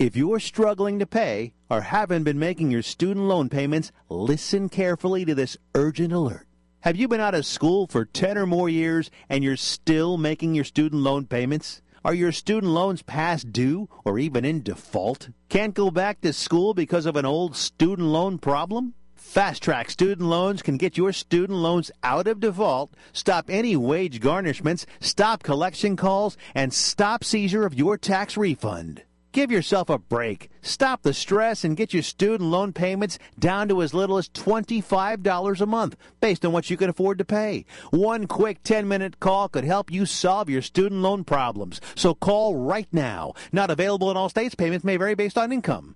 If you're struggling to pay or haven't been making your student loan payments, listen carefully to this urgent alert. Have you been out of school for 10 or more years and you're still making your student loan payments? Are your student loans past due or even in default? Can't go back to school because of an old student loan problem? Fast Track Student Loans can get your student loans out of default, stop any wage garnishments, stop collection calls, and stop seizure of your tax refund. Give yourself a break. Stop the stress and get your student loan payments down to as little as $25 a month based on what you can afford to pay. One quick 10-minute call could help you solve your student loan problems. So call right now. Not available in all states. Payments may vary based on income.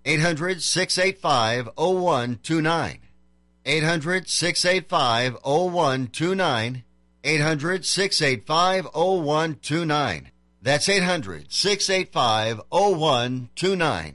800-685-0129. 800-685-0129. 800-685-0129. That's 800-685-0129.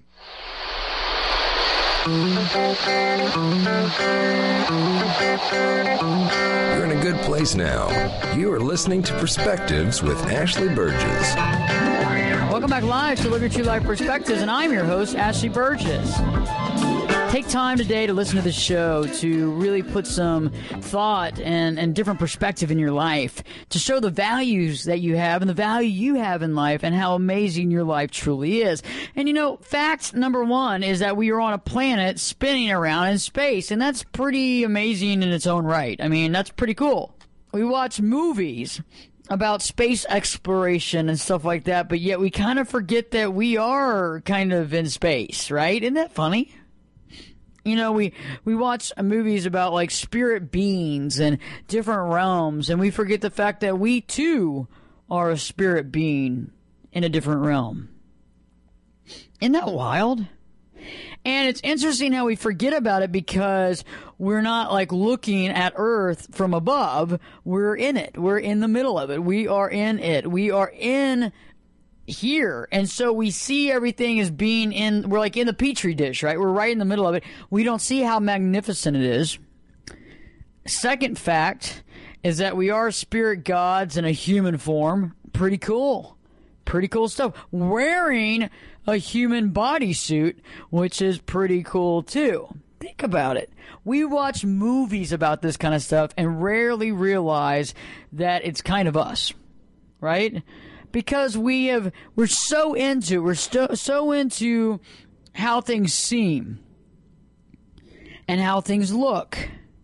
You're in a good place now. You are listening to Perspectives with Ashley Burgess. Welcome back live to Live Your True Life Perspectives, and I'm your host, Ashley Burgess. Take time today to listen to the show, to really put some thought and different perspective in your life, to show the values that you have and the value you have in life and how amazing your life truly is. And you know, fact number one is that we are on a planet spinning around in space, and that's pretty amazing in its own right. I mean, that's pretty cool. We watch movies about space exploration and stuff like that, but yet we kind of forget that we are kind of in space, right? Isn't that funny? You know, we watch movies about like spirit beings and different realms, and we forget the fact that we too are a spirit being in a different realm. Isn't that wild? And it's interesting how we forget about it because we're not like looking at Earth from above. We're in it. We're in the middle of it. We are in it. We are in here, and so we see everything as being we're like in the petri dish, right? We're right in the middle of it. We don't see how magnificent it is. Second fact is that we are spirit gods in a human form. Pretty cool stuff. Wearing a human bodysuit, which is pretty cool too. Think about it. We watch movies about this kind of stuff and rarely realize that it's kind of us, right? Because we're so into how things seem and how things look.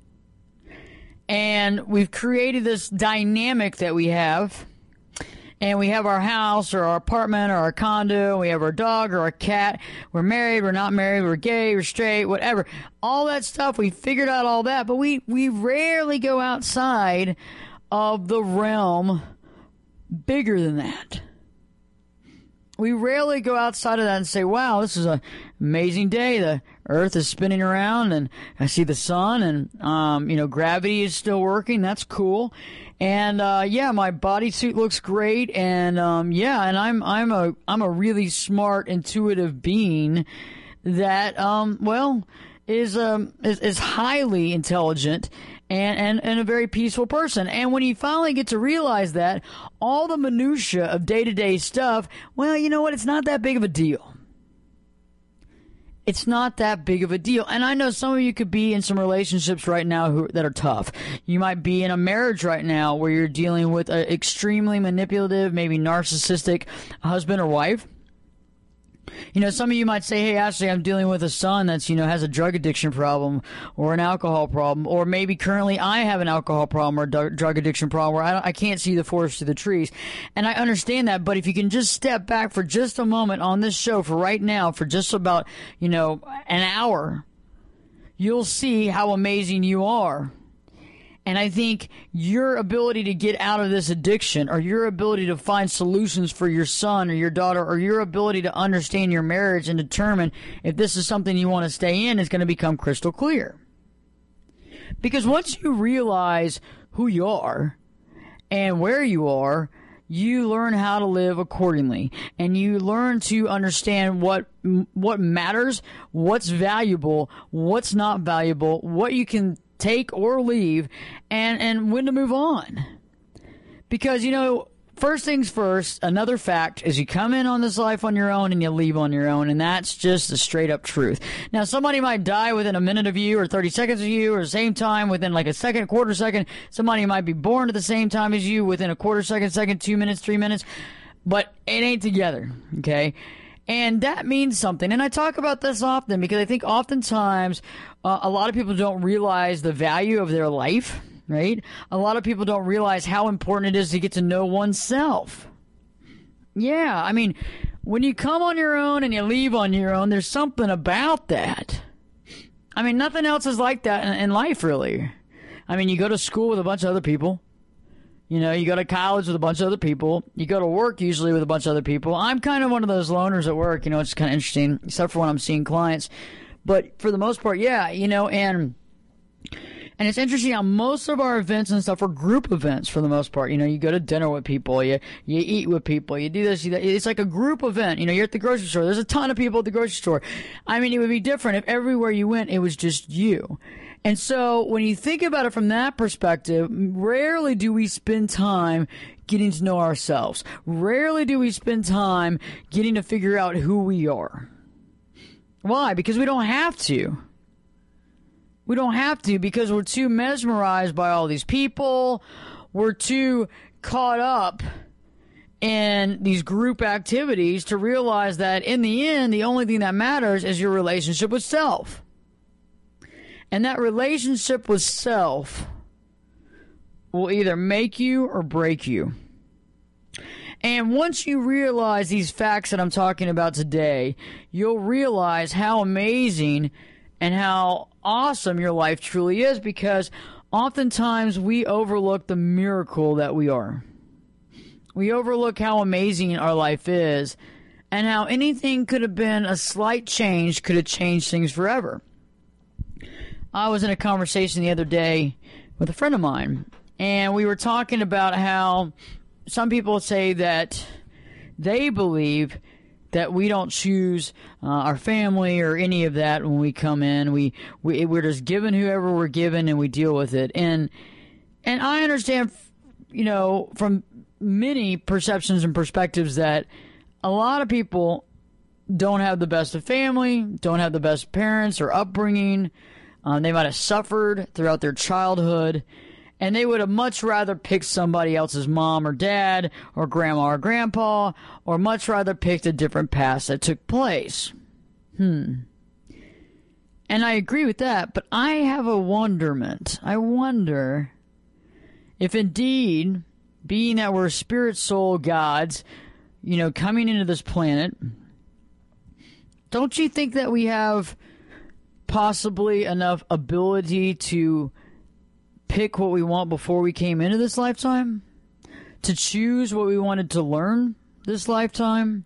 And we've created this dynamic that we have. And we have our house or our apartment or our condo. We have our dog or our cat. We're married, we're not married, we're gay, we're straight, whatever. All that stuff, we figured out all that. But we rarely go outside of the realm bigger than that. We rarely go outside of that and say, wow, this is an amazing day. The earth is spinning around and I see the sun and, gravity is still working. That's cool. And, my bodysuit looks great. And, and I'm a really smart, intuitive being that, is highly intelligent and a very peaceful person. And when you finally get to realize that, all the minutia of day-to-day stuff, well, you know what? It's not that big of a deal. It's not that big of a deal. And I know some of you could be in some relationships right now that are tough. You might be in a marriage right now where you're dealing with an extremely manipulative, maybe narcissistic husband or wife. You know, some of you might say, hey, Ashley, I'm dealing with a son that's, has a drug addiction problem or an alcohol problem, or maybe currently I have an alcohol problem or a drug addiction problem where I can't see the forest through the trees. And I understand that, but if you can just step back for just a moment on this show for right now, for just about, an hour, you'll see how amazing you are. And I think your ability to get out of this addiction, or your ability to find solutions for your son or your daughter, or your ability to understand your marriage and determine if this is something you want to stay in, is going to become crystal clear. Because once you realize who you are and where you are, you learn how to live accordingly. And you learn to understand what matters, what's valuable, what's not valuable, what you can take or leave, and when to move on. Because, first things first, another fact is you come in on this life on your own and you leave on your own, and that's just the straight up truth. Now, somebody might die within a minute of you or 30 seconds of you or the same time within like a second, quarter second. Somebody might be born at the same time as you within a quarter second, 2 minutes, 3 minutes, but it ain't together, okay? And that means something. And I talk about this often because I think oftentimes a lot of people don't realize the value of their life, right? A lot of people don't realize how important it is to get to know oneself. Yeah, I mean, when you come on your own and you leave on your own, there's something about that. I mean, nothing else is like that in life, really. I mean, you go to school with a bunch of other people. You know, you go to college with a bunch of other people. You go to work usually with a bunch of other people. I'm kind of one of those loners at work. You know, it's kind of interesting, except for when I'm seeing clients. But for the most part, yeah, you know, and it's interesting how most of our events and stuff are group events for the most part. You know, you go to dinner with people, you eat with people, you do this, you do that. It's like a group event. You know, you're at the grocery store. There's a ton of people at the grocery store. I mean, it would be different if everywhere you went, it was just you. And so when you think about it from that perspective, rarely do we spend time getting to know ourselves. Rarely do we spend time getting to figure out who we are. Why? Because we don't have to. We don't have to because we're too mesmerized by all these people. We're too caught up in these group activities to realize that in the end, the only thing that matters is your relationship with self. And that relationship with self will either make you or break you. And once you realize these facts that I'm talking about today, you'll realize how amazing and how awesome your life truly is, because oftentimes we overlook the miracle that we are. We overlook how amazing our life is and how anything could have been a slight change could have changed things forever. I was in a conversation the other day with a friend of mine, and we were talking about how some people say that they believe that we don't choose our family or any of that when we come in. We're just given whoever we're given, and we deal with it. And I understand, you know, from many perceptions and perspectives that a lot of people don't have the best of family, don't have the best parents or upbringing. They might have suffered throughout their childhood, and they would have much rather picked somebody else's mom or dad or grandma or grandpa, or much rather picked a different past that took place. And I agree with that, but I have a wonderment. I wonder if indeed, being that we're spirit soul gods, you know, coming into this planet, don't you think that we have possibly enough ability to pick what we want before we came into this lifetime? To choose what we wanted to learn this lifetime?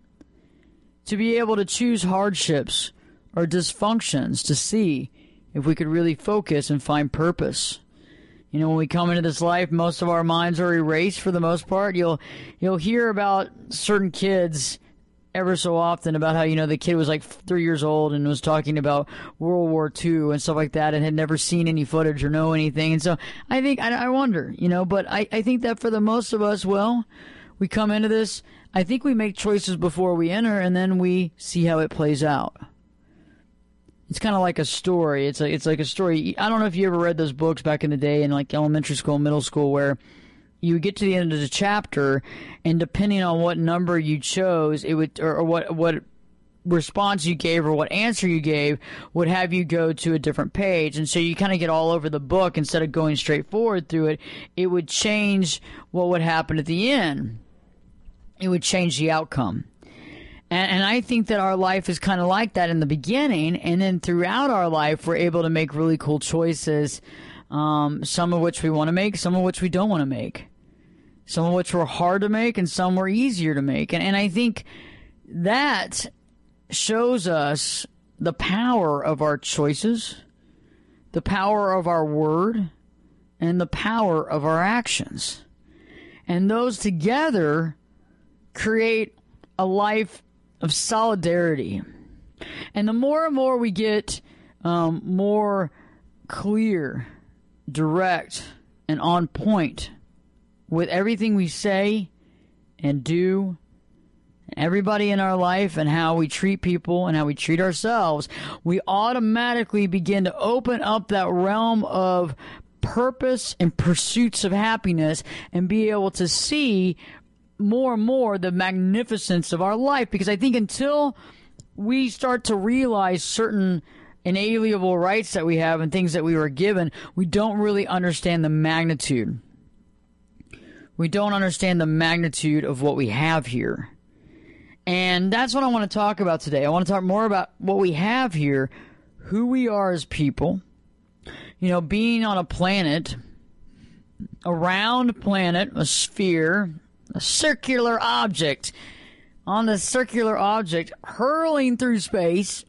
To be able to choose hardships or dysfunctions to see if we could really focus and find purpose. You know, when we come into this life, most of our minds are erased for the most part. You'll hear about certain kids ever so often about how, you know, the kid was like 3 years old and was talking about World War II and stuff like that and had never seen any footage or know anything. And so I think, I wonder, you know, but I think that for the most of us, well, we come into this, I think we make choices before we enter, and then we see how it plays out. It's kind of like a story. It's like a story. I don't know if you ever read those books back in the day in like elementary school, middle school, where you get to the end of the chapter, and depending on what number you chose, it would, or what response you gave or what answer you gave would have you go to a different page. And so you kind of get all over the book instead of going straight forward through it. It would change what would happen at the end. It would change the outcome. And I think that our life is kind of like that in the beginning, and then throughout our life, we're able to make really cool choices, some of which we want to make, some of which we don't want to make. Some of which were hard to make, and some were easier to make. And I think that shows us the power of our choices, the power of our word, and the power of our actions. And those together create a life of solidarity. And the more and more we get more clear, direct, and on point with everything we say and do, everybody in our life, and how we treat people and how we treat ourselves, we automatically begin to open up that realm of purpose and pursuits of happiness and be able to see more and more the magnificence of our life. Because I think until we start to realize certain inalienable rights that we have and things that we were given, we don't really understand the magnitude. We don't understand the magnitude of what we have here. And that's what I want to talk about today. I want to talk more about what we have here, who we are as people, being on a planet, a round planet, a sphere, a circular object, on the circular object, hurling through space,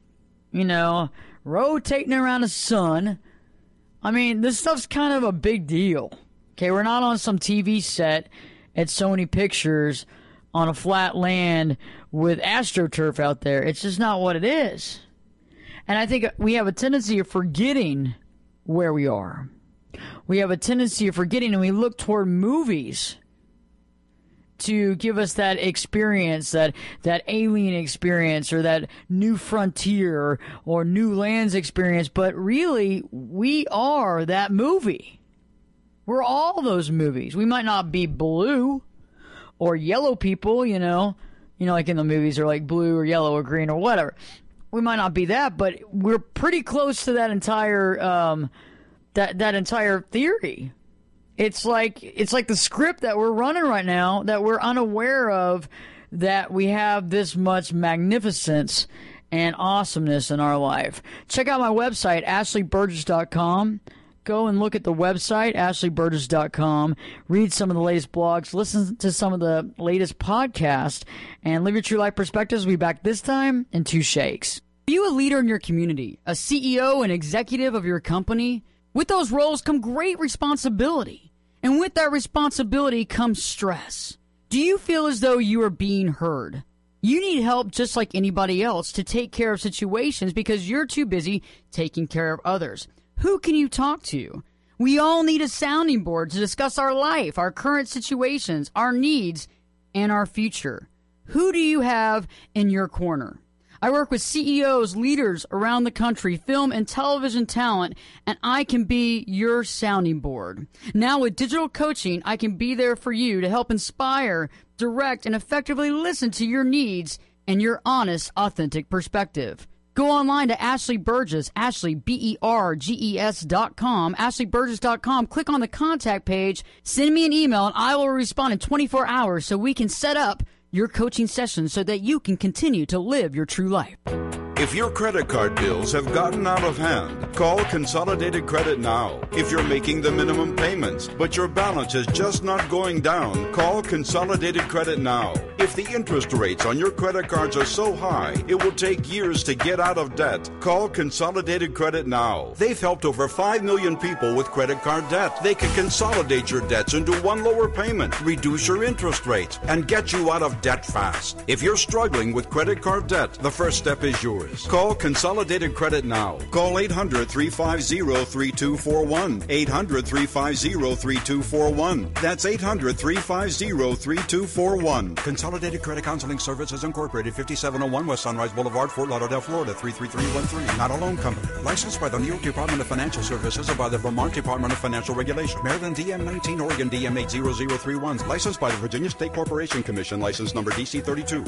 rotating around the sun. I mean, this stuff's kind of a big deal. Okay, we're not on some TV set at Sony Pictures on a flat land with AstroTurf out there. It's just not what it is. And I think we have a tendency of forgetting where we are. We have a tendency of forgetting, and we look toward movies to give us that experience, that alien experience, or that new frontier or new lands experience. But really, we are that movie. We're all those movies. We might not be blue or yellow people, like in the movies, or like blue or yellow or green or whatever. We might not be that, but we're pretty close to that entire that entire theory. It's like the script that we're running right now that we're unaware of, that we have this much magnificence and awesomeness in our life. Check out my website, ashleyburgess.com. Go and look at the website, ashleyburgess.com. Read some of the latest blogs, listen to some of the latest podcasts, and live your true life perspectives. We'll be back this time in 2 shakes. Are you a leader in your community, a CEO and executive of your company? With those roles come great responsibility, and with that responsibility comes stress. Do you feel as though you are being heard? You need help just like anybody else to take care of situations because you're too busy taking care of others. Who can you talk to? We all need a sounding board to discuss our life, our current situations, our needs, and our future. Who do you have in your corner? I work with CEOs, leaders around the country, film and television talent, and I can be your sounding board. Now with digital coaching, I can be there for you to help inspire, direct, and effectively listen to your needs and your honest, authentic perspective. Go online to Ashley Burgess, Ashley, BERGES.com, ashleyburgess.com. Click on the contact page, send me an email, and I will respond in 24 hours so we can set up your coaching session so that you can continue to live your true life. If your credit card bills have gotten out of hand, call Consolidated Credit now. If you're making the minimum payments, but your balance is just not going down, call Consolidated Credit now. If the interest rates on your credit cards are so high, it will take years to get out of debt, call Consolidated Credit now. They've helped over 5 million people with credit card debt. They can consolidate your debts into one lower payment, reduce your interest rates, and get you out of debt fast. If you're struggling with credit card debt, the first step is yours. Call Consolidated Credit now. Call 800-350-3241. 800-350-3241. That's 800-350-3241. Consolidated Credit Counseling Services Incorporated, 5701 West Sunrise Boulevard, Fort Lauderdale, Florida, 33313. Not a loan company. Licensed by the New York Department of Financial Services and by the Vermont Department of Financial Regulation. Maryland DM 19, Oregon DM 80031. Licensed by the Virginia State Corporation Commission. License number DC 32.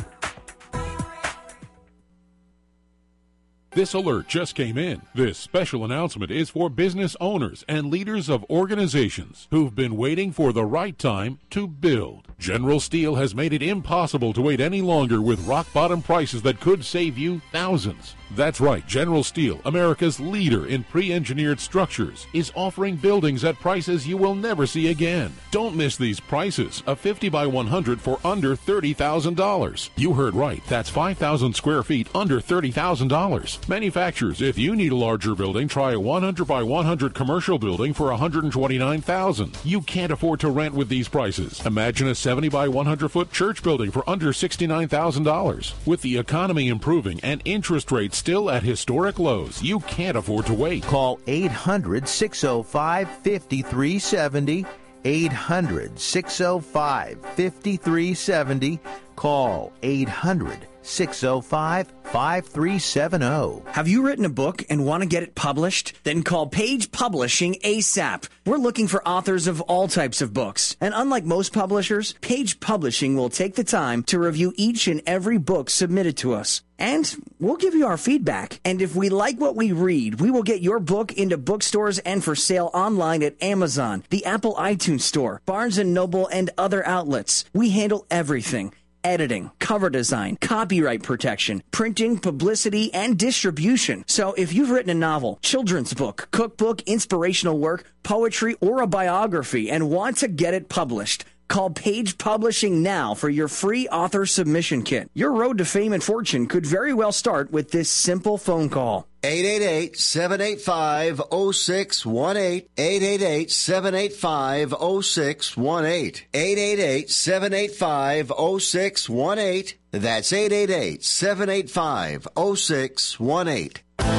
This alert just came in. This special announcement is for business owners and leaders of organizations who've been waiting for the right time to build. General Steel has made it impossible to wait any longer with rock-bottom prices that could save you thousands. That's right, General Steel, America's leader in pre-engineered structures, is offering buildings at prices you will never see again. Don't miss these prices. A 50 by 100 for under $30,000. You heard right. That's 5,000 square feet under $30,000. Manufacturers, if you need a larger building, try a 100 by 100 commercial building for $129,000. You can't afford to rent with these prices. Imagine a 70 by 100 foot church building for under $69,000. With the economy improving and interest rates still at historic lows, you can't afford to wait. Call 800-605-5370. 800-605-5370. Call 800-605-5370. Have you written a book and want to get it published? Then call Page Publishing ASAP. We're looking for authors of all types of books. And unlike most publishers, Page Publishing will take the time to review each and every book submitted to us. And we'll give you our feedback. And if we like what we read, we will get your book into bookstores and for sale online at Amazon, the Apple iTunes Store, Barnes & Noble, and other outlets. We handle everything. Editing, cover design, copyright protection, printing, publicity, and distribution. So if you've written a novel, children's book, cookbook, inspirational work, poetry, or a biography and want to get it published, call Page Publishing now for your free author submission kit. Your road to fame and fortune could very well start with this simple phone call. 888-785-0618. 888-785-0618. 888-785-0618. That's 888-785-0618.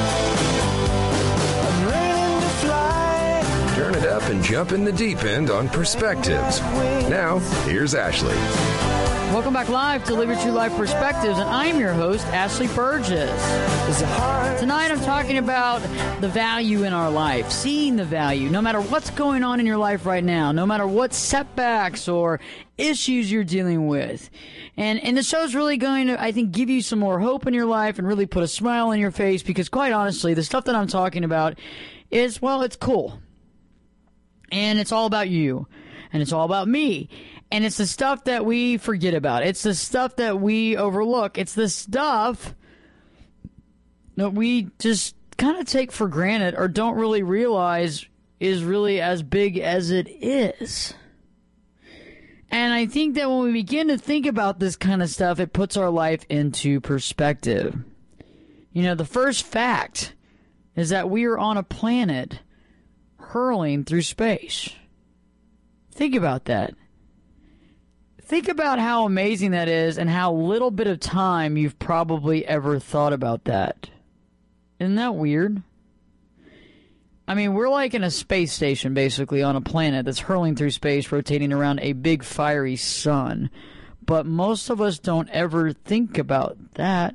Turn it up and jump in the deep end on Perspectives. Now, here's Ashley. Welcome back live to Live Your True Life Perspectives, and I'm your host, Ashley Burgess. Tonight I'm talking about the value in our life, seeing the value, no matter what's going on in your life right now, no matter what setbacks or issues you're dealing with. And the show's really going to, I think, give you some more hope in your life and really put a smile on your face, because quite honestly, the stuff that I'm talking about is, well, it's cool. And it's all about you. And it's all about me. And it's the stuff that we forget about. It's the stuff that we overlook. It's the stuff that we just kind of take for granted or don't really realize is really as big as it is. And I think that when we begin to think about this kind of stuff, it puts our life into perspective. You know, the first fact is that we are on a planet hurling through space. Think about that. Think about how amazing that is and how little bit of time you've probably ever thought about that. Isn't that weird? I mean, we're like in a space station, basically, on a planet that's hurling through space, rotating around a big fiery sun. But most of us don't ever think about that.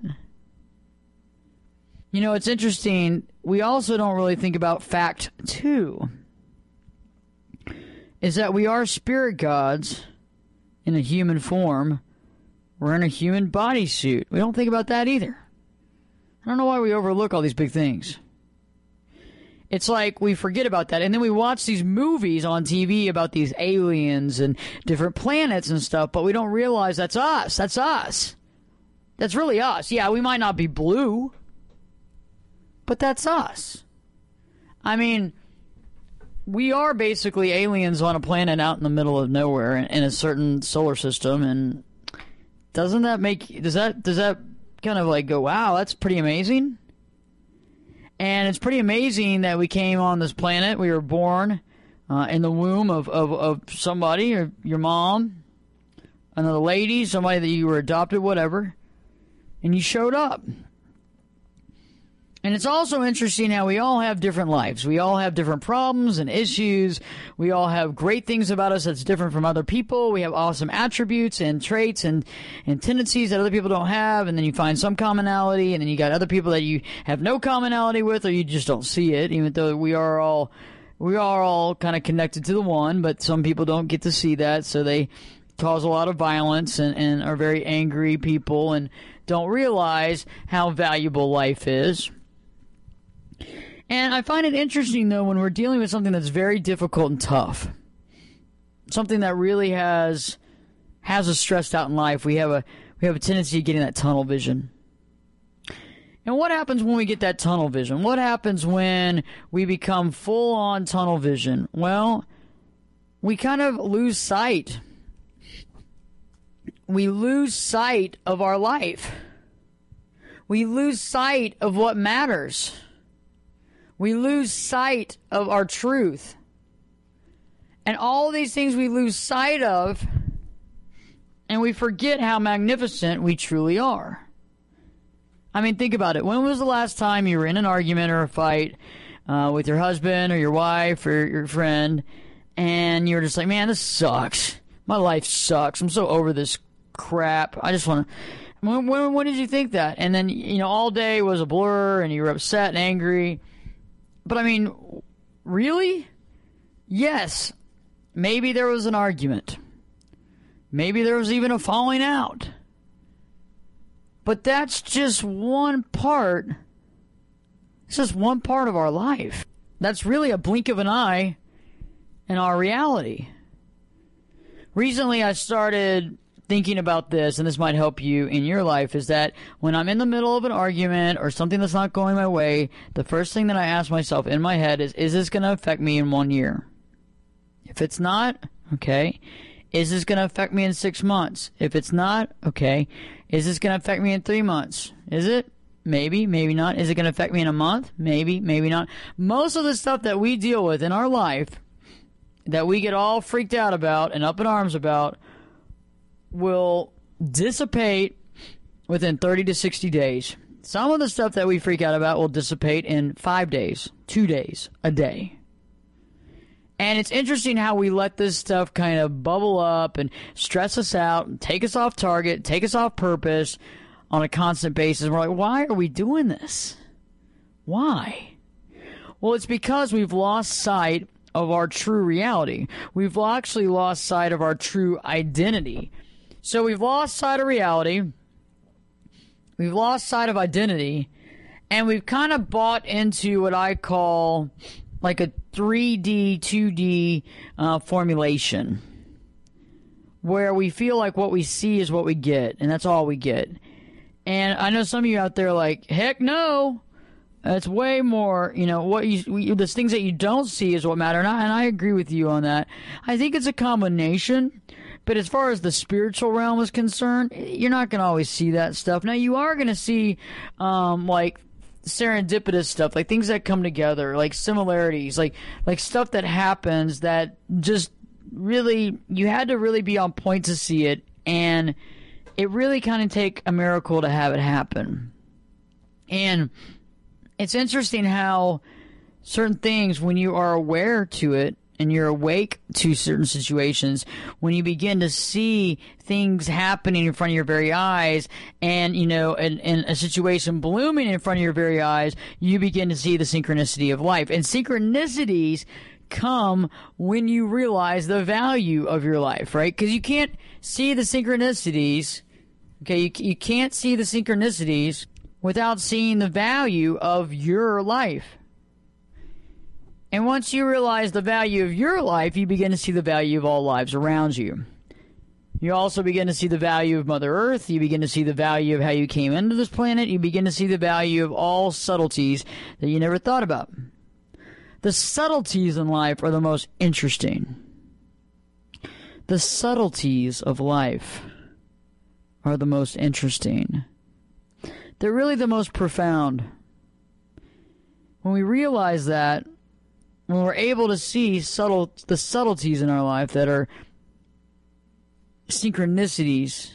You know, it's interesting. We also don't really think about fact 2. Is that we are spirit gods in a human form. We're in a human bodysuit. We don't think about that either. I don't know why we overlook all these big things. It's like we forget about that. And then we watch these movies on TV about these aliens and different planets and stuff, but we don't realize that's us. That's us. That's really us. Yeah, we might not be blue, but that's us. I mean, we are basically aliens on a planet out in the middle of nowhere in a certain solar system, and doesn't that make, does that kind of like go, wow, that's pretty amazing? And it's pretty amazing that we came on this planet. We were born in the womb of somebody, or your mom, another lady, somebody that you were adopted, whatever, and you showed up. And it's also interesting how we all have different lives. We all have different problems and issues. We all have great things about us that's different from other people. We have awesome attributes and traits and tendencies that other people don't have. And then you find some commonality, and then you got other people that you have no commonality with, or you just don't see it, even though we are all kind of connected to the one, but some people don't get to see that, so they cause a lot of violence and are very angry people and don't realize how valuable life is. And I find it interesting, though, when we're dealing with something that's very difficult and tough, something that really has us stressed out in life, we have a tendency of getting that tunnel vision. And what happens when we get that tunnel vision? What happens when we become full-on tunnel vision? Well, we kind of lose sight. We lose sight of our life. We lose sight of what matters. We lose sight of our truth. And all these things we lose sight of, and we forget how magnificent we truly are. I mean, think about it. When was the last time you were in an argument or a fight with your husband or your wife or your friend, and you're just like, man, this sucks. My life sucks. I'm so over this crap. I just want to... When did you think that? And then, all day was a blur, and you were upset and angry. But, I mean, really? Yes. Maybe there was an argument. Maybe there was even a falling out. But that's just one part. It's just one part of our life. That's really a blink of an eye in our reality. Recently, I started thinking about this, and this might help you in your life, is that when I'm in the middle of an argument or something that's not going my way, the first thing that I ask myself in my head is this going to affect me in 1 year? If it's not, okay, is this going to affect me in 6 months? If it's not, okay, is this going to affect me in 3 months? Is it? Maybe, maybe not. Is it going to affect me in a month? Maybe, maybe not. Most of the stuff that we deal with in our life that we get all freaked out about and up in arms about will dissipate within 30 to 60 days. Some of the stuff that we freak out about will dissipate in 5 days, 2 days, a day. And it's interesting how we let this stuff kind of bubble up and stress us out and take us off target, take us off purpose on a constant basis. We're like, why are we doing this? Why? Well, it's because we've lost sight of our true reality. We've actually lost sight of our true identity. So we've lost sight of reality. We've lost sight of identity. And we've kind of bought into what I call like a 3D, 2D formulation, where we feel like what we see is what we get, and that's all we get. And I know some of you out there are like, heck no, it's way more, the things that you don't see is what matter. And I agree with you on that. I think it's a combination, but as far as the spiritual realm is concerned, you're not going to always see that stuff. Now, you are going to see, like, serendipitous stuff, like things that come together, like similarities, like stuff that happens that just really, you had to really be on point to see it, and it really kind of take a miracle to have it happen. And it's interesting how certain things, when you are aware to it and you're awake to certain situations, when you begin to see things happening in front of your very eyes and, and a situation blooming in front of your very eyes, you begin to see the synchronicity of life. And synchronicities come when you realize the value of your life, right? Because you can't see the synchronicities, okay? You can't see the synchronicities without seeing the value of your life. And once you realize the value of your life, you begin to see the value of all lives around you. You also begin to see the value of Mother Earth. You begin to see the value of how you came into this planet. You begin to see the value of all subtleties that you never thought about. The subtleties in life are the most interesting. The subtleties of life are the most interesting. They're really the most profound. When we realize that, when we're able to see the subtleties in our life that are synchronicities,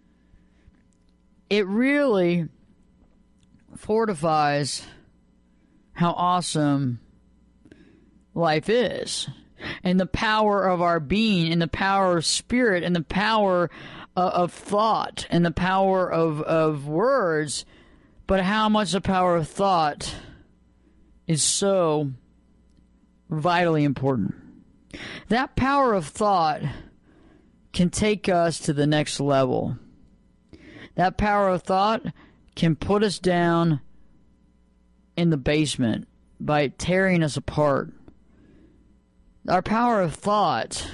it really fortifies how awesome life is, and the power of our being, and the power of spirit, and the power of thought, and the power of words, but how much the power of thought is so vitally important. That power of thought can take us to the next level. That power of thought can put us down in the basement by tearing us apart. Our power of thought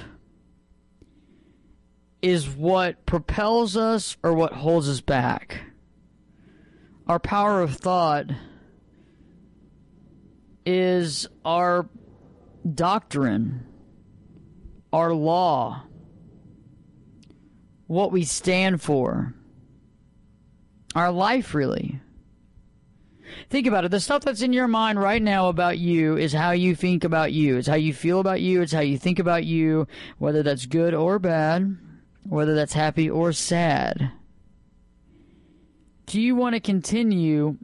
is what propels us or what holds us back. Our power of thought is our doctrine, our law, what we stand for, our life, really. Think about it. The stuff that's in your mind right now about you is how you think about you. It's how you feel about you. It's how you think about you, whether that's good or bad, whether that's happy or sad. Do you want to continue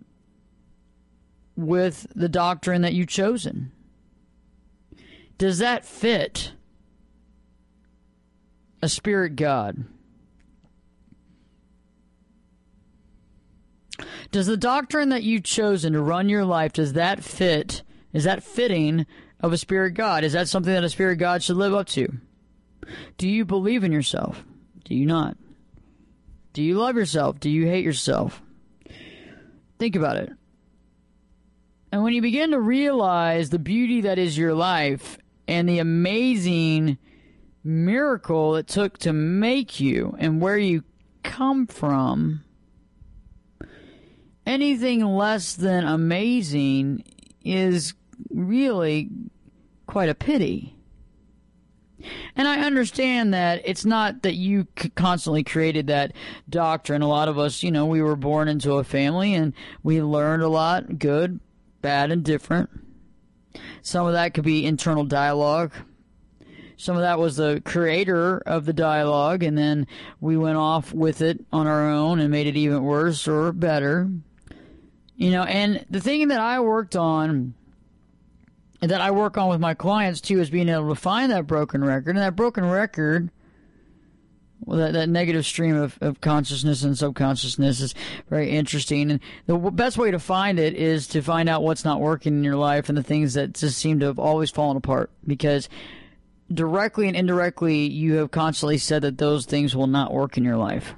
with the doctrine that you've chosen? Does that fit a spirit god? Does the doctrine that you've chosen to run your life, is that fitting of a spirit god? Is that something that a spirit god should live up to? Do you believe in yourself? Do you not? Do you love yourself? Do you hate yourself? Think about it. And when you begin to realize the beauty that is your life and the amazing miracle it took to make you and where you come from, anything less than amazing is really quite a pity. And I understand that it's not that you constantly created that doctrine. A lot of us, we were born into a family and we learned a lot, good, bad, and different. Some of that could be internal dialogue. Some of that was the creator of the dialogue, and then we went off with it on our own and made it even worse or better. And the thing that I worked on, and that I work on with my clients too, is being able to find that broken record. And that broken record, well, that negative stream of consciousness and subconsciousness is very interesting. And the best way to find it is to find out what's not working in your life and the things that just seem to have always fallen apart. Because directly and indirectly, you have constantly said that those things will not work in your life.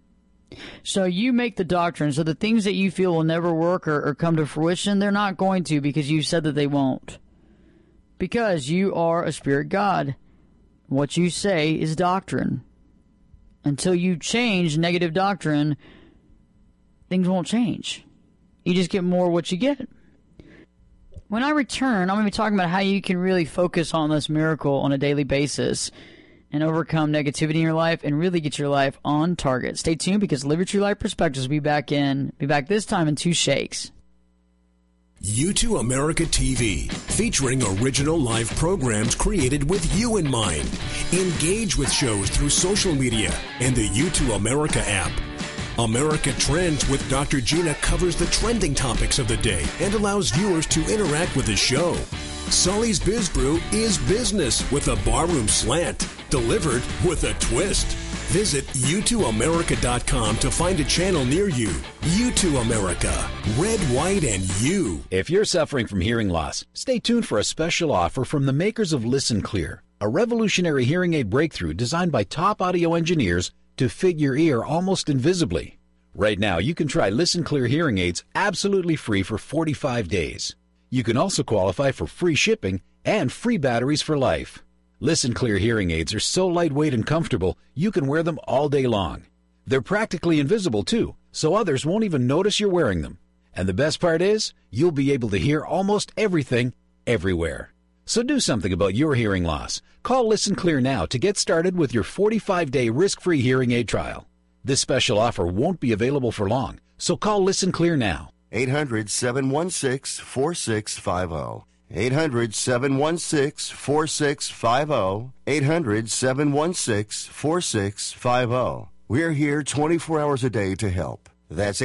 So you make the doctrine. So the things that you feel will never work or come to fruition, they're not going to, because you said that they won't. Because you are a spirit god. What you say is doctrine. Until you change negative doctrine, things won't change. You just get more what you get. When I return, I'm going to be talking about how you can really focus on this miracle on a daily basis and overcome negativity in your life and really get your life on target. Stay tuned, because Live Your True Life Perspectives will be back this time in 2 shakes. U2 America TV, featuring original live programs created with you in mind. Engage with shows through social media and the U2 America app. America Trends with Dr. Gina covers the trending topics of the day and allows viewers to interact with the show. Sully's Biz Brew is business with a barroom slant, delivered with a twist. Visit U2America.com to find a channel near you. U2 America. Red, white, and you. If you're suffering from hearing loss, stay tuned for a special offer from the makers of Listen Clear, a revolutionary hearing aid breakthrough designed by top audio engineers to fit your ear almost invisibly. Right now, you can try Listen Clear hearing aids absolutely free for 45 days. You can also qualify for free shipping and free batteries for life. Listen Clear hearing aids are so lightweight and comfortable, you can wear them all day long. They're practically invisible too, so others won't even notice you're wearing them. And the best part is, you'll be able to hear almost everything, everywhere. So do something about your hearing loss. Call Listen Clear now to get started with your 45-day risk-free hearing aid trial. This special offer won't be available for long, so call Listen Clear now. 800-716-4650. 800-716-4650. 800-716-4650. We're here 24 hours a day to help. That's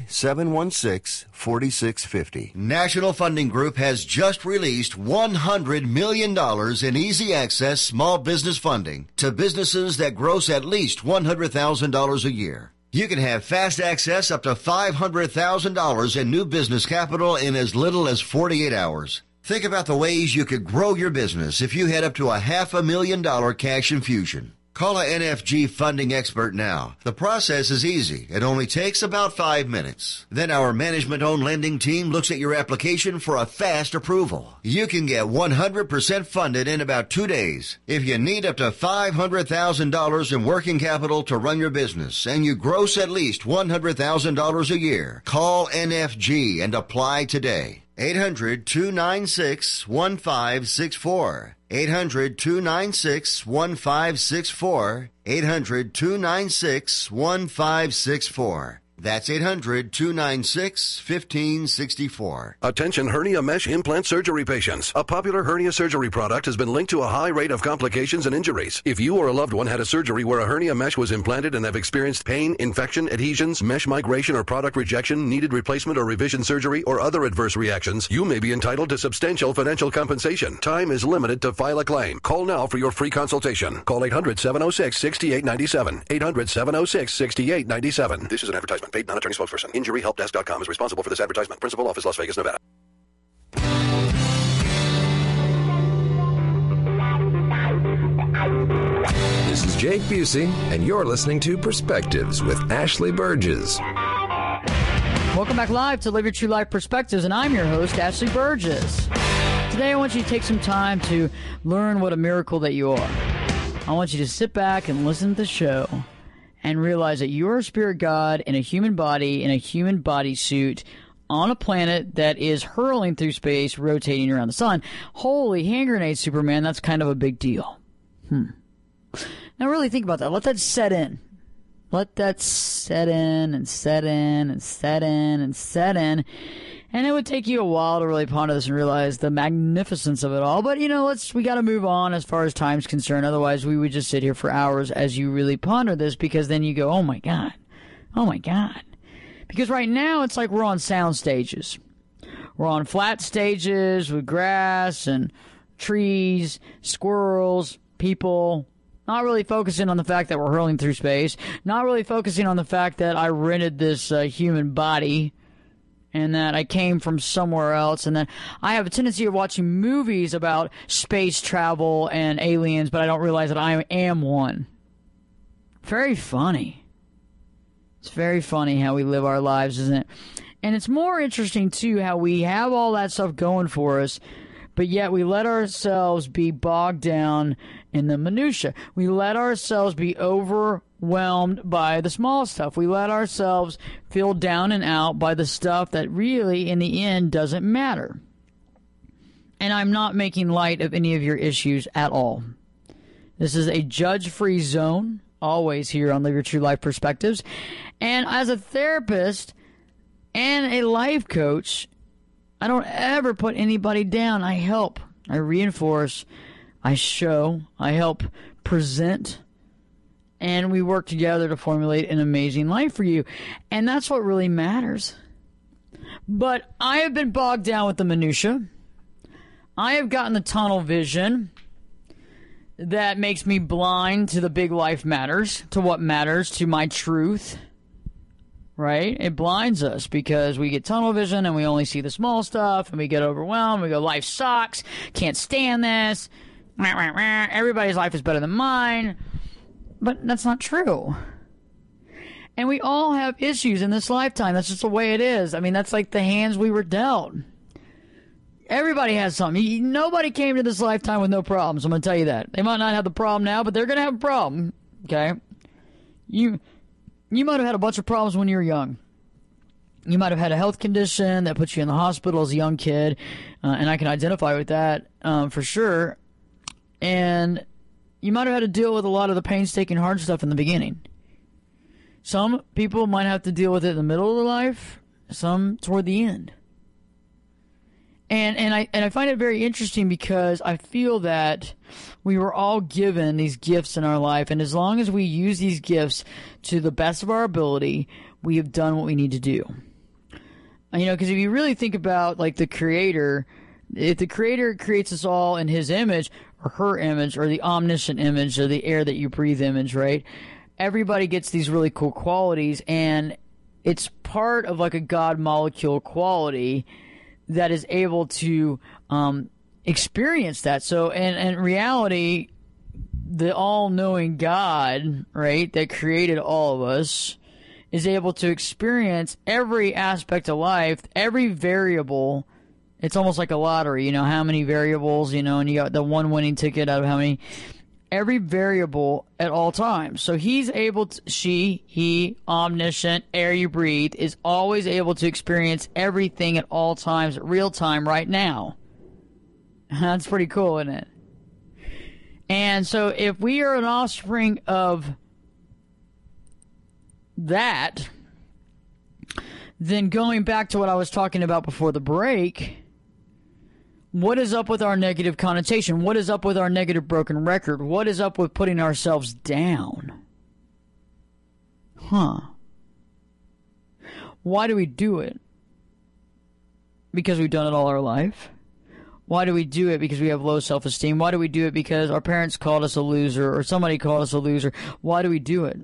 800-716-4650. National Funding Group has just released $100 million in easy access small business funding to businesses that gross at least $100,000 a year. You can have fast access up to $500,000 in new business capital in as little as 48 hours. Think about the ways you could grow your business if you had up to $500,000 cash infusion. Call a NFG funding expert now. The process is easy. It only takes about 5 minutes. Then our management-owned lending team looks at your application for a fast approval. You can get 100% funded in about 2 days. If you need up to $500,000 in working capital to run your business and you gross at least $100,000 a year, call NFG and apply today. 800-296-1564. 800-296-1564. 800-296-1564. That's 800-296-1564. Attention hernia mesh implant surgery patients. A popular hernia surgery product has been linked to a high rate of complications and injuries. If you or a loved one had a surgery where a hernia mesh was implanted and have experienced pain, infection, adhesions, mesh migration, or product rejection, needed replacement or revision surgery, or other adverse reactions, you may be entitled to substantial financial compensation. Time is limited to file a claim. Call now for your free consultation. Call 800-706-6897. 800-706-6897. This is an advertisement. Paid non-attorney spokesperson. InjuryHelpDesk.com is responsible for this advertisement. Principal office, Las Vegas, Nevada. This is Jake Busey, and you're listening to Perspectives with Ashley Burgess. Welcome back live to Live Your True Life Perspectives, and I'm your host, Ashley Burgess. Today I want you to take some time to learn what a miracle that you are. I want you to sit back and listen to the show and realize that you are a spirit god in a human body, in a human bodysuit, on a planet that is hurling through space, rotating around the sun. Holy hand grenade, Superman, that's kind of a big deal. Now really think about that. Let that set in. Let that set in and set in and set in and set in. And it would take you a while to really ponder this and realize the magnificence of it all. But, you know, we got to move on as far as time's concerned. Otherwise, we would just sit here for hours as you really ponder this, because then you go, oh, my God. Oh, my God. Because right now, it's like we're on sound stages. We're on flat stages with grass and trees, squirrels, people. Not really focusing on the fact that we're hurling through space. Not really focusing on the fact that I rented this human body, and that I came from somewhere else, and that I have a tendency of watching movies about space travel and aliens, but I don't realize that I am one. Very funny. It's very funny how we live our lives, isn't it? And it's more interesting, too, how we have all that stuff going for us, but yet we let ourselves be bogged down in the minutia. We let ourselves be overwhelmed by the small stuff. We let ourselves feel down and out by the stuff that really, in the end, doesn't matter. And I'm not making light of any of your issues at all. This is a judge-free zone, always here on Live Your True Life Perspectives. And as a therapist and a life coach, I don't ever put anybody down. I help. I reinforce. I show. I help present. And we work together to formulate an amazing life for you. And that's what really matters. But I have been bogged down with the minutia. I have gotten the tunnel vision that makes me blind to the big life matters, to what matters, to my truth. Right? It blinds us because we get tunnel vision and we only see the small stuff and we get overwhelmed. We go, life sucks. Can't stand this. Everybody's life is better than mine. But that's not true. And we all have issues in this lifetime. That's just the way it is. I mean, that's like the hands we were dealt. Everybody has something. Nobody came to this lifetime with no problems. I'm going to tell you that. They might not have the problem now, but they're going to have a problem. Okay? You might have had a bunch of problems when you were young. You might have had a health condition that put you in the hospital as a young kid, and I can identify with that for sure. And you might have had to deal with a lot of the painstaking hard stuff in the beginning. Some people might have to deal with it in the middle of their life, some toward the end. And I find it very interesting because I feel that we were all given these gifts in our life, and as long as we use these gifts to the best of our ability, we have done what we need to do. You know, because if you really think about, like, the Creator, if the Creator creates us all in His image, or her image, or the omniscient image, or the air that you breathe image, right? Everybody gets these really cool qualities, and it's part of, like, a God molecule quality that is able to experience that. So, in reality, the all-knowing God, right, that created all of us, is able to experience every aspect of life, every variable. It's almost like a lottery, you know, how many variables, you know, and you got the one winning ticket out of how many. Every variable at all times. So he's able to, he, omniscient, air you breathe, is always able to experience everything at all times, real time, right now. That's pretty cool, isn't it? And so if we are an offspring of that, then going back to what I was talking about before the break, what is up with our negative connotation? What is up with our negative broken record? What is up with putting ourselves down? Why do we do it? Because we've done it all our life? Why do we do it? Because we have low self-esteem? Why do we do it? Because our parents called us a loser or somebody called us a loser? Why do we do it?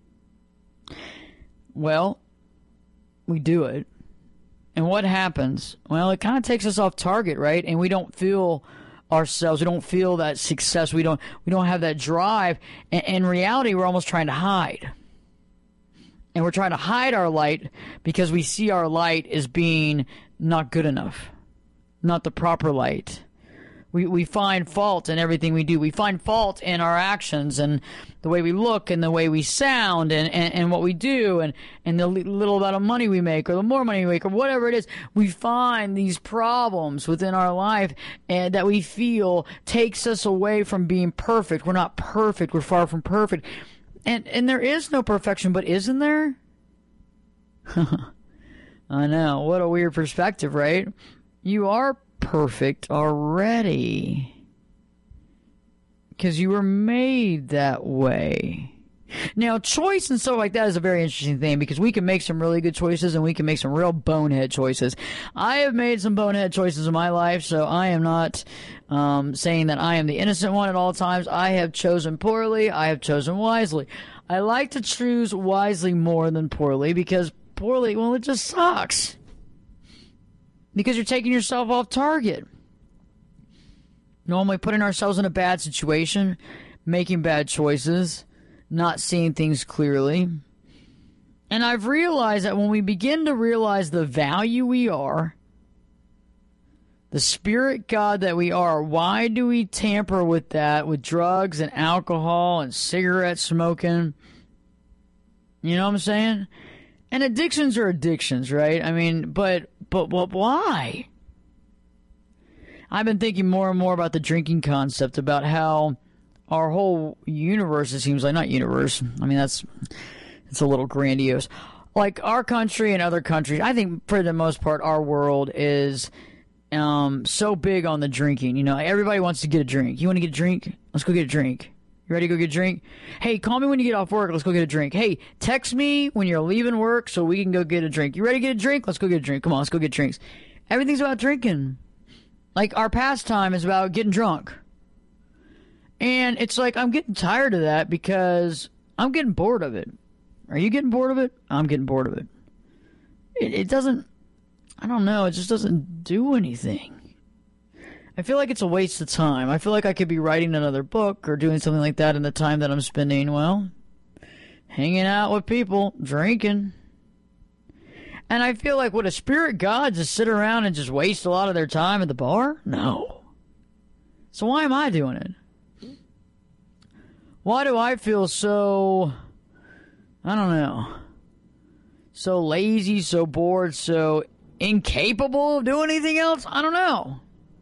Well, we do it. And what happens? Well, it kind of takes us off target, right? And we don't feel ourselves. We don't feel that success. We don't have that drive. And in reality, we're almost trying to hide. And we're trying to hide our light because we see our light as being not good enough, not the proper light. We find fault in everything we do. We find fault in our actions and the way we look and the way we sound and what we do and the little amount of money we make or the more money we make or whatever it is. We find these problems within our life and that we feel takes us away from being perfect. We're not perfect. We're far from perfect. And there is no perfection, but isn't there? I know. What a weird perspective, right? You are perfect already. Because you were made that way. Now, choice and stuff like that is a very interesting thing because we can make some really good choices and we can make some real bonehead choices. I have made some bonehead choices in my life, so I am not saying that I am the innocent one at all times. I have chosen poorly. I have chosen wisely. I like to choose wisely more than poorly because poorly, well, it just sucks. Because you're taking yourself off target. Normally putting ourselves in a bad situation, making bad choices, not seeing things clearly. And I've realized that when we begin to realize the value we are, the spirit God that we are, why do we tamper with that, with drugs and alcohol and cigarette smoking? You know what I'm saying? And addictions are addictions, right? I mean, but why? I've been thinking more and more about the drinking concept, about how our whole universe, it seems like, not universe, I mean, it's a little grandiose. Like our country and other countries, I think for the most part, our world is so big on the drinking. You know, everybody wants to get a drink. You want to get a drink? Let's go get a drink. You ready to go get a drink? Hey, call me when you get off work. Let's go get a drink. Hey, text me when you're leaving work so we can go get a drink. You ready to get a drink? Let's go get a drink. Come on, let's go get drinks. Everything's about drinking. Like our pastime is about getting drunk. And it's like I'm getting tired of that because I'm getting bored of it. Are you getting bored of it? I'm getting bored of it. It doesn't, I don't know, it just doesn't do anything. I feel like it's a waste of time. I feel like I could be writing another book or doing something like that in the time that I'm spending, well, hanging out with people, drinking. And I feel like would a spirit God just sit around and just waste a lot of their time at the bar? No. So why am I doing it? Why do I feel so, I don't know, so lazy, so bored, so incapable of doing anything else? I don't know.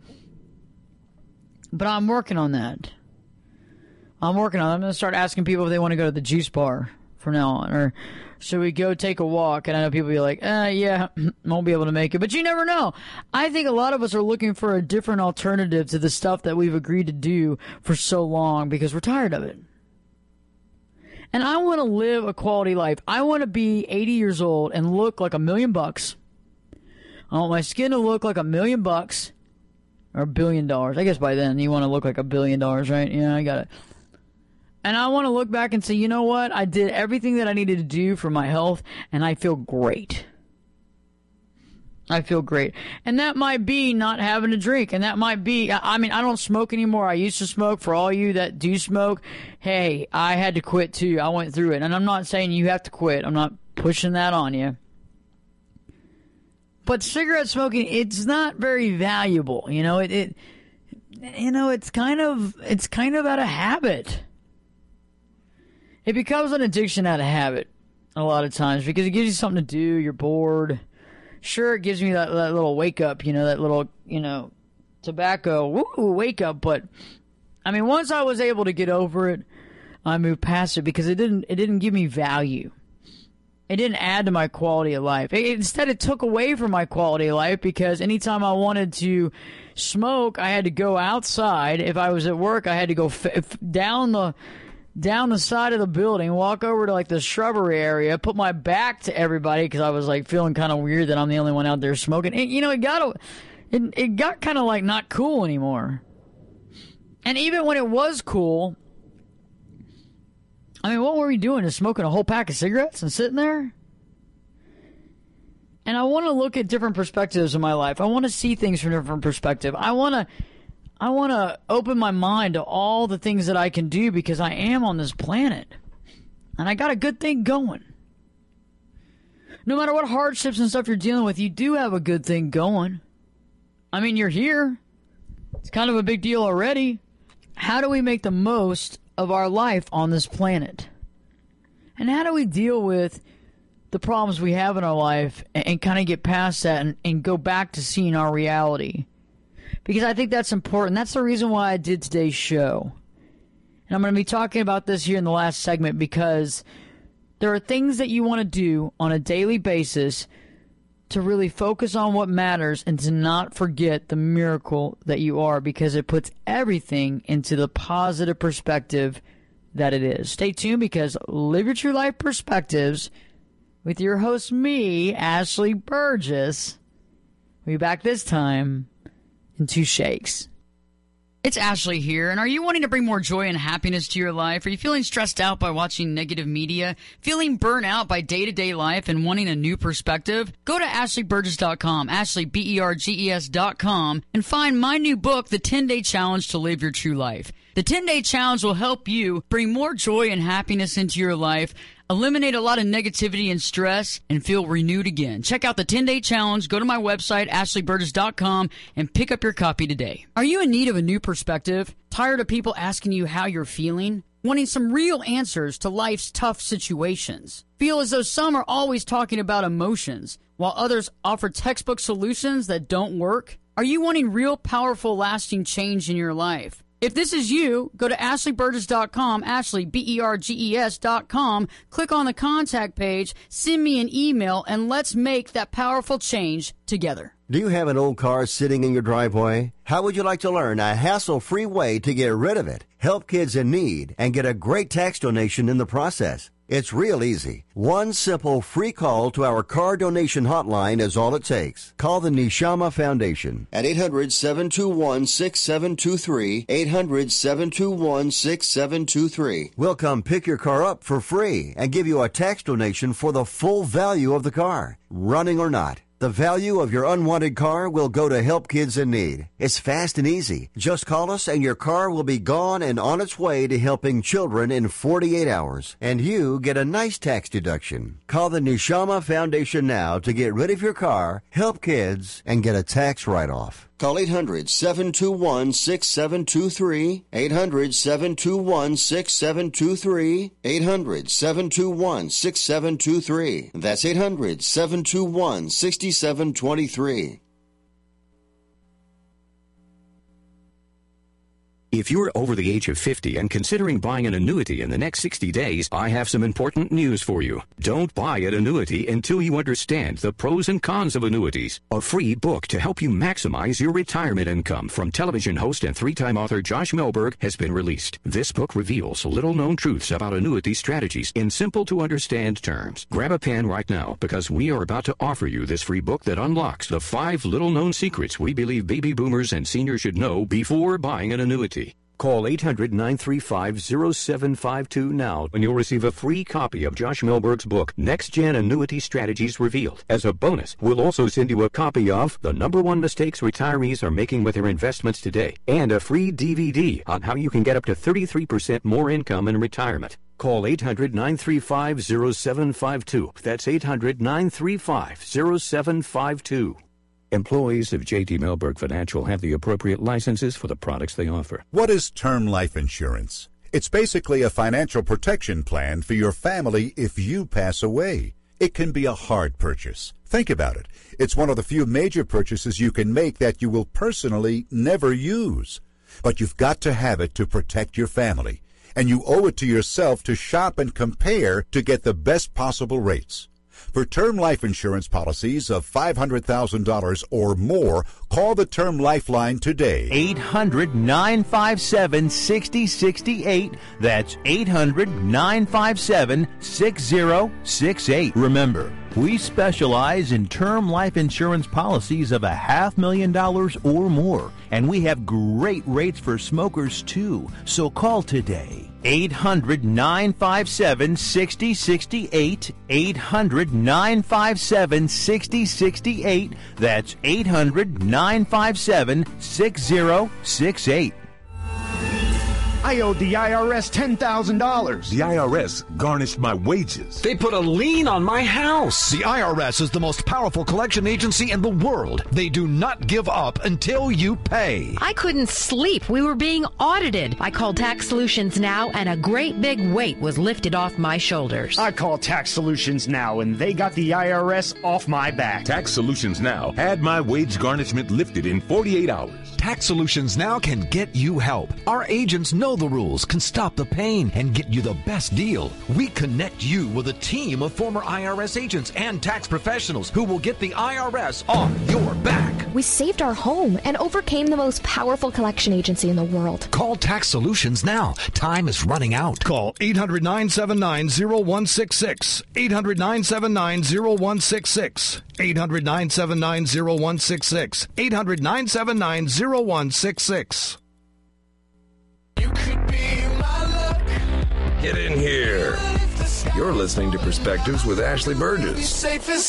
But I'm working on that. I'm going to start asking people if they want to go to the juice bar from now on. Or should we go take a walk? And I know people be like, yeah, won't be able to make it. But you never know. I think a lot of us are looking for a different alternative to the stuff that we've agreed to do for so long because we're tired of it. And I want to live a quality life. I want to be 80 years old and look like $1 million. I want my skin to look like $1 million. Or $1 billion. I guess by then you want to look like $1 billion, right? Yeah, I got it. And I want to look back and say, you know what? I did everything that I needed to do for my health, and I feel great. I feel great. And that might be not having a drink. And that might be, I mean, I don't smoke anymore. I used to smoke. For all you that do smoke, hey, I had to quit too. I went through it. And I'm not saying you have to quit. I'm not pushing that on you. But cigarette smoking, it's not very valuable. You know, it's kind of out of habit. It becomes an addiction out of habit a lot of times because it gives you something to do. You're bored. Sure, it gives me that little wake up, you know, that little, you know, tobacco, woo, wake up. But I mean, once I was able to get over it, I moved past it because it didn't give me value. It didn't add to my quality of life. Instead, it took away from my quality of life because anytime I wanted to smoke, I had to go outside. If I was at work, I had to go down the side of the building, walk over to like the shrubbery area, put my back to everybody because I was like feeling kind of weird that I'm the only one out there smoking. And, it got kind of like not cool anymore. And even when it was cool, I mean, what were we doing? Just smoking a whole pack of cigarettes and sitting there? And I want to look at different perspectives in my life. I want to see things from a different perspective. I want to open my mind to all the things that I can do because I am on this planet. And I got a good thing going. No matter what hardships and stuff you're dealing with, you do have a good thing going. I mean, you're here. It's kind of a big deal already. How do we make the most of our life on this planet? And how do we deal with the problems we have in our life and kind of get past that and go back to seeing our reality? Because I think that's important. That's the reason why I did today's show. And I'm going to be talking about this here in the last segment because there are things that you want to do on a daily basis to really focus on what matters and to not forget the miracle that you are, because it puts everything into the positive perspective that it is. Stay tuned, because Live Your True Life Perspectives with your host, me, Ashley Burgess. We'll be back this time in 2 shakes. It's Ashley here, and are you wanting to bring more joy and happiness to your life? Are you feeling stressed out by watching negative media? Feeling burnt out by day-to-day life and wanting a new perspective? Go to AshleyBurgess.com, AshleyBurgess.com, and find my new book, The 10-Day Challenge to Live Your True Life. The 10-Day Challenge will help you bring more joy and happiness into your life, eliminate a lot of negativity and stress, and feel renewed again. Check out the 10-Day Challenge. Go to my website, AshleyBurgess.com, and pick up your copy today. Are you in need of a new perspective? Tired of people asking you how you're feeling? Wanting some real answers to life's tough situations? Feel as though some are always talking about emotions, while others offer textbook solutions that don't work? Are you wanting real, powerful, lasting change in your life? If this is you, go to AshleyBurgess.com, AshleyBurgess.com, click on the contact page, send me an email, and let's make that powerful change together. Do you have an old car sitting in your driveway? How would you like to learn a hassle-free way to get rid of it, help kids in need, and get a great tax donation in the process? It's real easy. One simple free call to our car donation hotline is all it takes. Call the Neshama Foundation at 800-721-6723, 800-721-6723. We'll come pick your car up for free and give you a tax donation for the full value of the car, running or not. The value of your unwanted car will go to help kids in need. It's fast and easy. Just call us and your car will be gone and on its way to helping children in 48 hours. And you get a nice tax deduction. Call the Neshama Foundation now to get rid of your car, help kids, and get a tax write-off. Call 800-721-6723, 800-721-6723, 800-721-6723. That's 800-721-6723. If you're over the age of 50 and considering buying an annuity in the next 60 days, I have some important news for you. Don't buy an annuity until you understand the pros and cons of annuities. A free book to help you maximize your retirement income from television host and 3-time author Josh Melberg has been released. This book reveals little-known truths about annuity strategies in simple-to-understand terms. Grab a pen right now, because we are about to offer you this free book that unlocks the 5 little-known secrets we believe baby boomers and seniors should know before buying an annuity. Call 800-935-0752 now, and you'll receive a free copy of Josh Melberg's book, Next Gen Annuity Strategies Revealed. As a bonus, we'll also send you a copy of The #1 Mistakes Retirees Are Making with Their Investments Today, and a free DVD on how you can get up to 33% more income in retirement. Call 800-935-0752. That's 800-935-0752. Employees of J.D. Melberg Financial have the appropriate licenses for the products they offer. What is term life insurance? It's basically a financial protection plan for your family if you pass away. It can be a hard purchase. Think about it. It's one of the few major purchases you can make that you will personally never use. But you've got to have it to protect your family. And you owe it to yourself to shop and compare to get the best possible rates. For term life insurance policies of $500,000 or more, call the Term Lifeline today. 800-957-6068. That's 800-957-6068. Remember, we specialize in term life insurance policies of $500,000 or more, and we have great rates for smokers too. So call today. 800-957-6068. 800-957-6068. That's 800-957-6068. I owed the IRS $10,000. The IRS garnished my wages. They put a lien on my house. The IRS is the most powerful collection agency in the world. They do not give up until you pay. I couldn't sleep. We were being audited. I called Tax Solutions Now, and a great big weight was lifted off my shoulders. I called Tax Solutions Now, and they got the IRS off my back. Tax Solutions Now had my wage garnishment lifted in 48 hours. Tax Solutions Now can get you help. Our agents know the rules, can stop the pain, and get you the best deal. We connect you with a team of former IRS agents and tax professionals who will get the IRS off your back. We saved our home and overcame the most powerful collection agency in the world. Call Tax Solutions now. Time is running out. Call 800-979-0166. 800-979-0166. 800-979-0166. 800-979-0166. Get in here. You're listening to Perspectives with Ashley Burgess.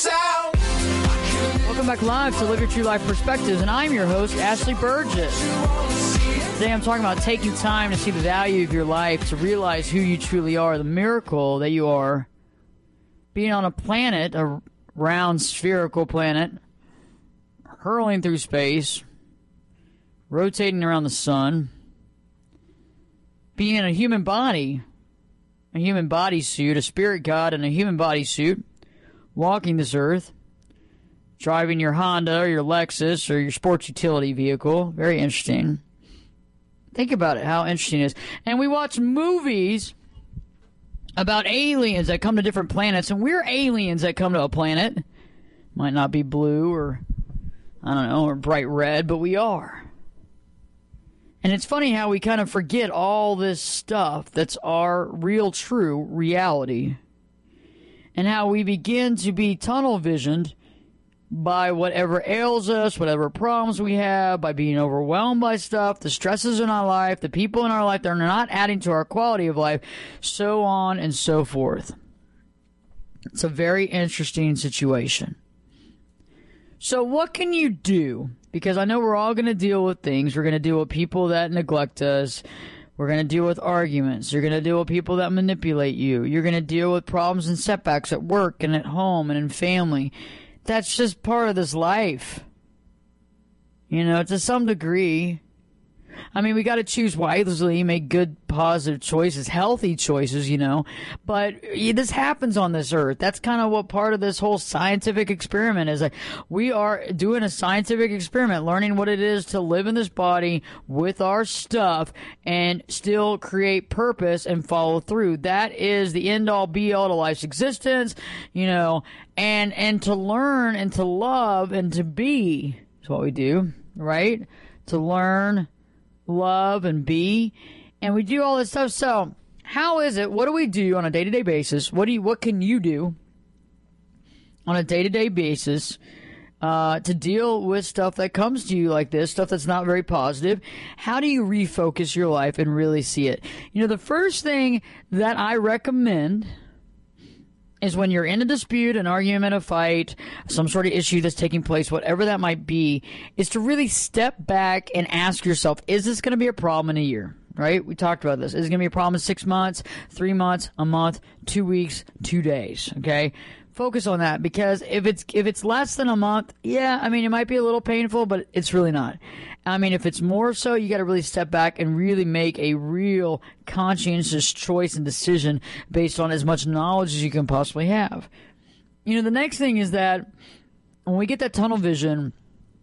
Welcome back live to Live Your True Life Perspectives, and I'm your host, Ashley Burgess. Today I'm talking about taking time to see the value of your life, to realize who you truly are, the miracle that you are. Being on a planet, a round spherical planet, hurling through space, rotating around the sun, being in a human body suit, a spirit god in a human body suit, walking this earth, driving your Honda or your Lexus or your sports utility vehicle. Very interesting. Think about it, how interesting it is. And we watch movies about aliens that come to different planets, and we're aliens that come to a planet. Might not be blue or, I don't know, or bright red, but we are. And it's funny how we kind of forget all this stuff that's our real, true reality. And how we begin to be tunnel visioned by whatever ails us, whatever problems we have, by being overwhelmed by stuff, the stresses in our life, the people in our life that are not adding to our quality of life, so on and so forth. It's a very interesting situation. So what can you do? Because I know we're all going to deal with things. We're going to deal with people that neglect us. We're going to deal with arguments. You're going to deal with people that manipulate you. You're going to deal with problems and setbacks at work and at home and in family. That's just part of this life. You know, to some degree. I mean, we got to choose wisely, make good, positive choices, healthy choices, you know. But this happens on this earth. That's kind of what part of this whole scientific experiment is. Like, we are doing a scientific experiment, learning what it is to live in this body with our stuff and still create purpose and follow through. That is the end-all, be-all to life's existence, you know. And to learn and to love and to be is what we do, right? To learn, love, and be, and we do all this stuff. So how is it, what do we do on a day-to-day basis? What can you do on a day-to-day basis to deal with stuff that comes to you like this, stuff that's not very positive? How do you refocus your life and really see it? You know, the first thing that I recommend is when you're in a dispute, an argument, a fight, some sort of issue that's taking place, whatever that might be, is to really step back and ask yourself, is this going to be a problem in a year? Right? We talked about this. Is it going to be a problem in 6 months, 3 months, a month, 2 weeks, 2 days? Okay? Focus on that, because if it's less than a month, yeah, I mean, it might be a little painful, but it's really not. I mean, if it's more so, you got to really step back and really make a real conscientious choice and decision based on as much knowledge as you can possibly have. You know, the next thing is that when we get that tunnel vision,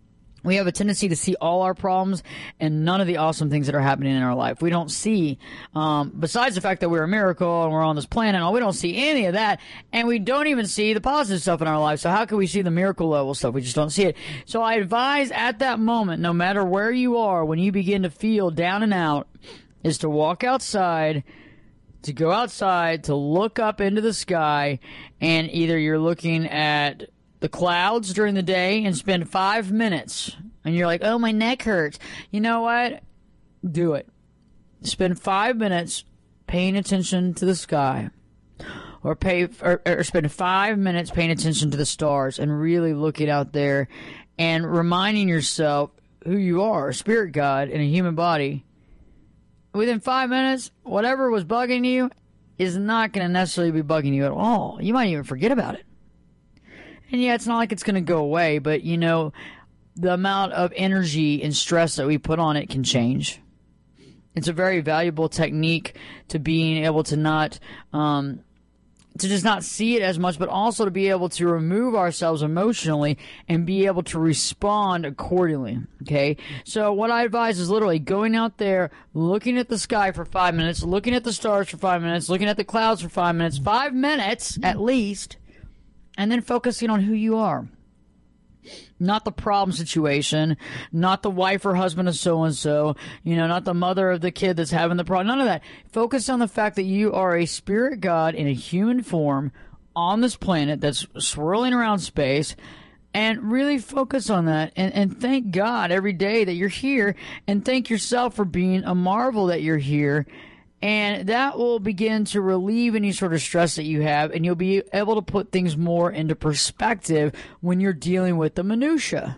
We have a tendency to see all our problems and none of the awesome things that are happening in our life. We don't see, besides the fact that we're a miracle and we're on this planet, we don't see any of that. And we don't even see the positive stuff in our life. So how can we see the miracle level stuff? We just don't see it. So I advise at that moment, no matter where you are, when you begin to feel down and out, is to walk outside, to go outside, to look up into the sky, and either you're looking at the clouds during the day and spend 5 minutes and you're like, oh, my neck hurts. You know what? Do it. Spend 5 minutes paying attention to the sky, or spend 5 minutes paying attention to the stars and really looking out there and reminding yourself who you are, a spirit God in a human body. Within 5 minutes, whatever was bugging you is not going to necessarily be bugging you at all. You might even forget about it. And yeah, it's not like it's going to go away, but, you know, the amount of energy and stress that we put on it can change. It's a very valuable technique to being able to not, to just not see it as much, but also to be able to remove ourselves emotionally and be able to respond accordingly. Okay? So what I advise is literally going out there, looking at the sky for 5 minutes, looking at the stars for 5 minutes, looking at the clouds for 5 minutes, 5 minutes at least, and then focusing on who you are. Not the problem situation, not the wife or husband of so-and-so, you know, not the mother of the kid that's having the problem. None of that. Focus on the fact that you are a spirit God in a human form on this planet that's swirling around space, and really focus on that and thank God every day that you're here, and thank yourself for being a marvel that you're here. And that will begin to relieve any sort of stress that you have, and you'll be able to put things more into perspective when you're dealing with the minutia.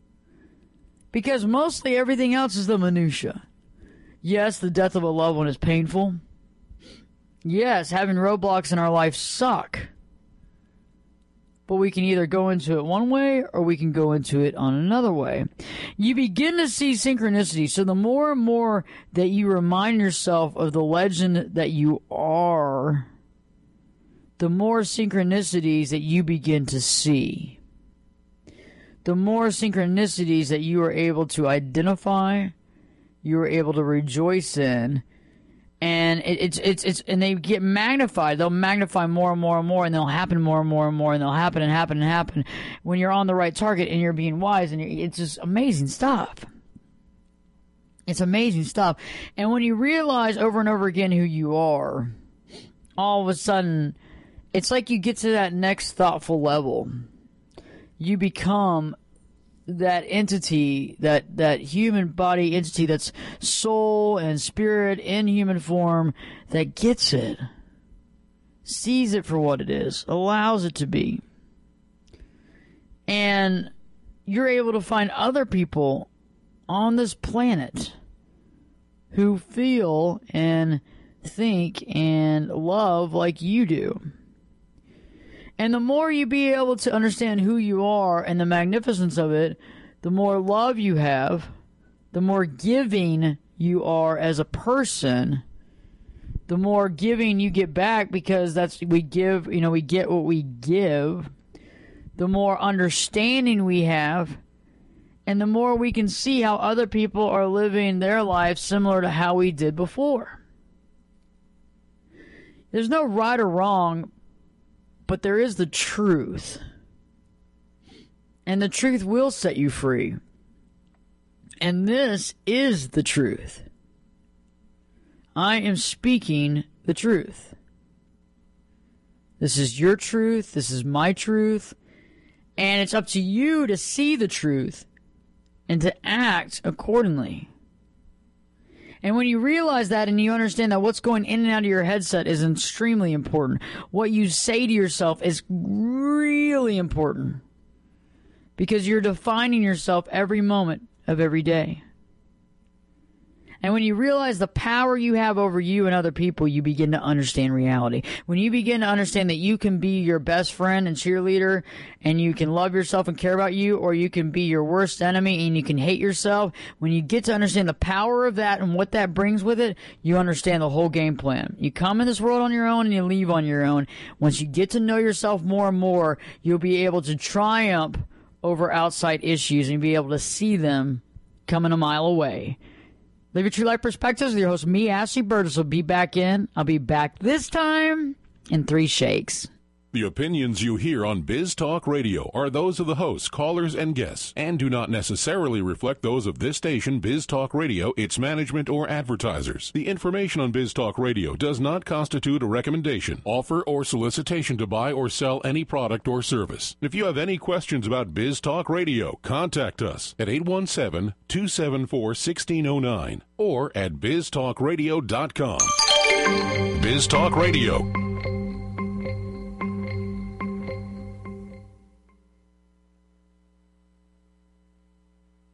Because mostly everything else is the minutia. Yes, the death of a loved one is painful. Yes, having roadblocks in our life suck. But we can either go into it one way or we can go into it on another way. You begin to see synchronicity. So the more and more that you remind yourself of the legend that you are, the more synchronicities that you begin to see. The more synchronicities that you are able to identify, you are able to rejoice in. And and they get magnified. They'll magnify more and more and more, and they'll happen more and more and more, and they'll happen and happen and happen when you're on the right target and you're being wise, and it's just amazing stuff. It's amazing stuff. And when you realize over and over again who you are, all of a sudden, it's like you get to that next thoughtful level. You become that entity, that human body entity that's soul and spirit in human form, that gets it, sees it for what it is, allows it to be. And you're able to find other people on this planet who feel and think and love like you do. And the more you be able to understand who you are and the magnificence of it, the more love you have, the more giving you are as a person, the more giving you get back, because we give, we get what we give, the more understanding we have, and the more we can see how other people are living their lives similar to how we did before. There's no right or wrong, but there is the truth. And the truth will set you free. And this is the truth. I am speaking the truth. This is your truth. This is my truth. And it's up to you to see the truth and to act accordingly. And when you realize that and you understand that what's going in and out of your headset is extremely important, what you say to yourself is really important, because you're defining yourself every moment of every day. And when you realize the power you have over you and other people, you begin to understand reality. When you begin to understand that you can be your best friend and cheerleader, and you can love yourself and care about you, or you can be your worst enemy and you can hate yourself, when you get to understand the power of that and what that brings with it, you understand the whole game plan. You come in this world on your own and you leave on your own. Once you get to know yourself more and more, you'll be able to triumph over outside issues and be able to see them coming a mile away. Live Your True Life Perspectives with your host, me, Ashley Burgess, will be back in. I'll be back this time in 3 shakes. The opinions you hear on Biz Talk Radio are those of the hosts, callers, and guests, and do not necessarily reflect those of this station, Biz Talk Radio, its management, or advertisers. The information on Biz Talk Radio does not constitute a recommendation, offer, or solicitation to buy or sell any product or service. If you have any questions about Biz Talk Radio, contact us at 817-274-1609 or at biztalkradio.com. Biz Talk Radio.